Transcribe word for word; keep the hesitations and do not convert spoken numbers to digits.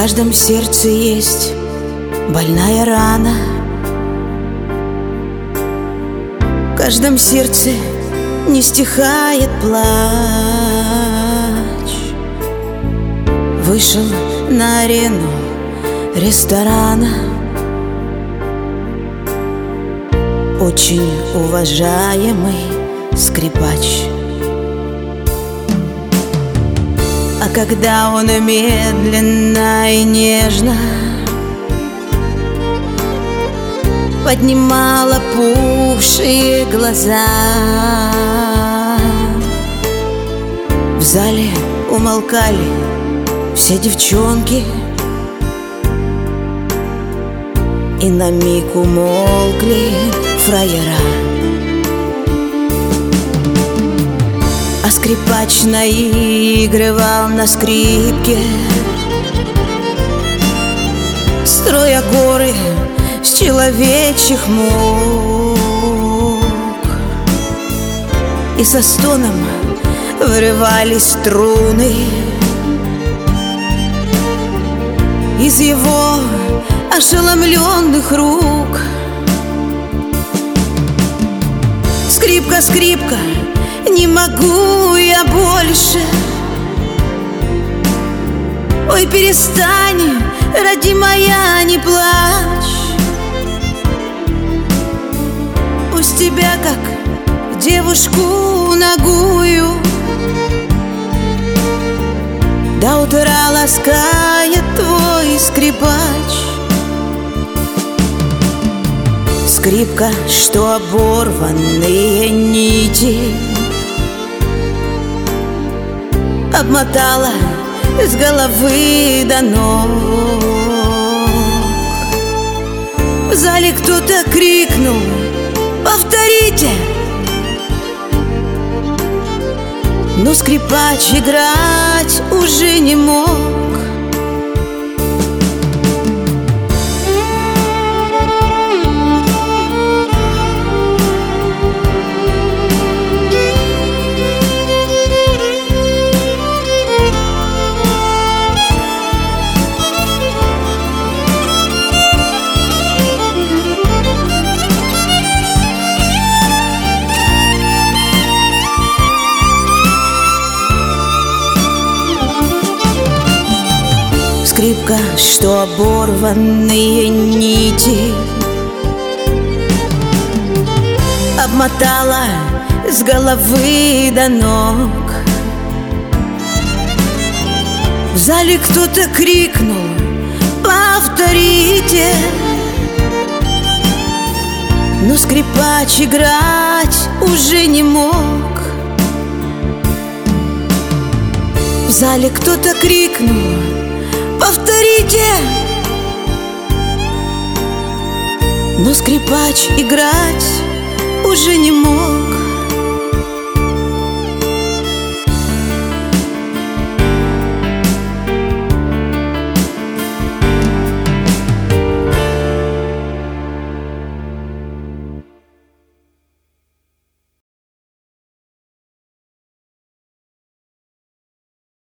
каждом сердце есть больная рана, в каждом сердце не стихает плач. Вышел на арену ресторана очень уважаемый скрипач. А когда он медленно и нежно поднимал опухшие глаза, в зале умолкали все девчонки, и на миг умолкли фраера. А скрипач наигрывал на скрипке, строя горы с человечьих мук, и со стоном вырывались струны из его ошеломленных рук. Скрипка, скрипка, не могу я больше. Ой, перестань, ради моя, не плачь. Пусть тебя, как девушку нагую, до утра ласкает твой скрипач. Скрипка, что оборванные нити обмотала с головы до ног. В зале кто-то крикнул: повторите! Но скрипач играть уже не мог. Скрипка, что оборванные нити обмотала с головы до ног. В зале кто-то крикнул: повторите! Но скрипач играть уже не мог. В зале кто-то крикнул: повторите! Но скрипач играть уже не мог.